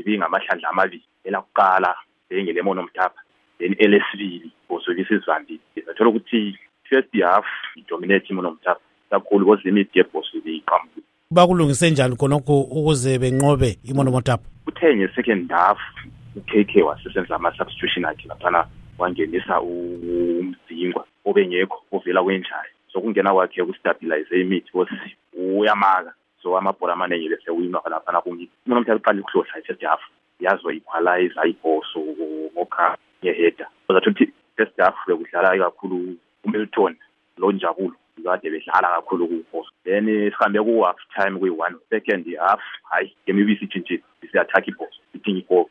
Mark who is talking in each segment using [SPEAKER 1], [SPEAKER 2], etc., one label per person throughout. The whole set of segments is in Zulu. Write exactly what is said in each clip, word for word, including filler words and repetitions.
[SPEAKER 1] ibingamahlandla amabili elakuqala bengeLemon Mtapa then elesibili bosokisa izivambile zathola ukuthi first half idominate iMono Mtapa kakhulu because limit yebhosi liqhamuka
[SPEAKER 2] bakulungise njani konokho ukuze benqobe iMono Mtapa
[SPEAKER 1] uthe nge-second half u-K K wasesenza ama-substitution akhe laphana wangenisa uMzingwa obengekho ovela kwenjayo so kungena kwakhe ukustabilize imid because uyamaka so amabhola amaningi bese uyinwa laphana kungithi uMono Mtapa uqala ukuhlohla i-first half yazo equalize ayibhoso ngokha ngeheader zathi ukuthi first half bekudlala kakhulu uMilton lo Njabulo kade bedlala kakhulu kubhoso then sihambe ku half time kuyi one second half hayi game ibisitshintshile isi-attack ibhoso idinga igol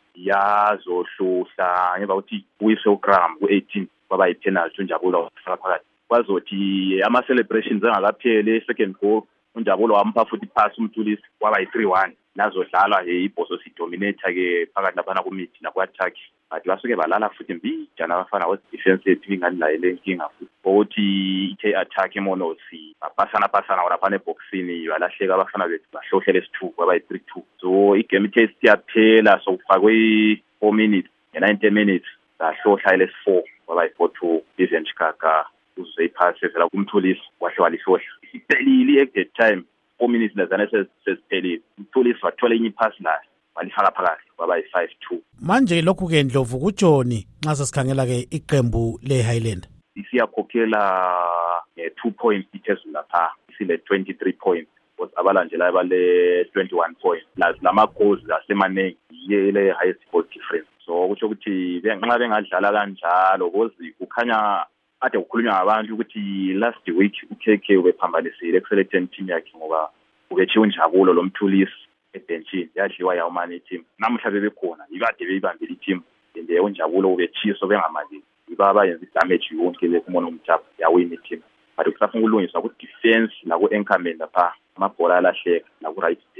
[SPEAKER 1] yazohluhla ngemva kokuthi uyisogram ku-eighteen kwaba yi-penalty uNjabulo wafaka phakathi kwazothi ama-celebrations angakapheli i-second goal uNjabulo wampha futhi pass uMthulisi kwaba yi-three one nazodlalwa ibhoso sidominate-ke phakathi laphana kumid nakwa-attack but basuke balala futhi mbijana abafana defense yethu ingani layo le nkinga futhi ukuthi ithe attack iMono si bapasana pasana laphana eboxini yalahleka abafana bethu bahlohlele two kwaba yi-three two so igame ithe siyaphela so kufakwe four minutes nge-ninety minutes sahlohla ele-four kwaba yi-four two Vivian Chikaka uzuze iphasi evela kuMthulisi wahle walihlohla siphelile at that time four minutes lazana sesiphelile uMthulisi wathola enye iphasi layo walifaka phakathi kwaba yi-five two
[SPEAKER 2] manje lokhu-ke Ndlovu kuJoni nxa sesikhangela-ke iqembu le-Highland
[SPEAKER 1] siyakhokhela nge-two points iphezulu lapha isile-twenty-three points abalandelayo bale-twenty-one points plus lama-goals asemaningi yile highest goal difference so kusho ukuthi nxa bengadlala kanjalo because kukhanya ade kukhulunywa ngabantu ukuthi last week u-K K ubephambanisile eku-selecting team yakhe ngoba ubetshiwe uNjabulo lo Mthulisi ebenchini yadliwa yawumani i-team namuhla bebekhona ibade beyibambile i-team and uNjabulo ubetshiso bengamalini ibaba yenza i-damage yonke le kuMono Mtapa yawina i-team but kusafuna ukulungiswa ku-defense naku-anchorman lapha amabhola alahleka naku-right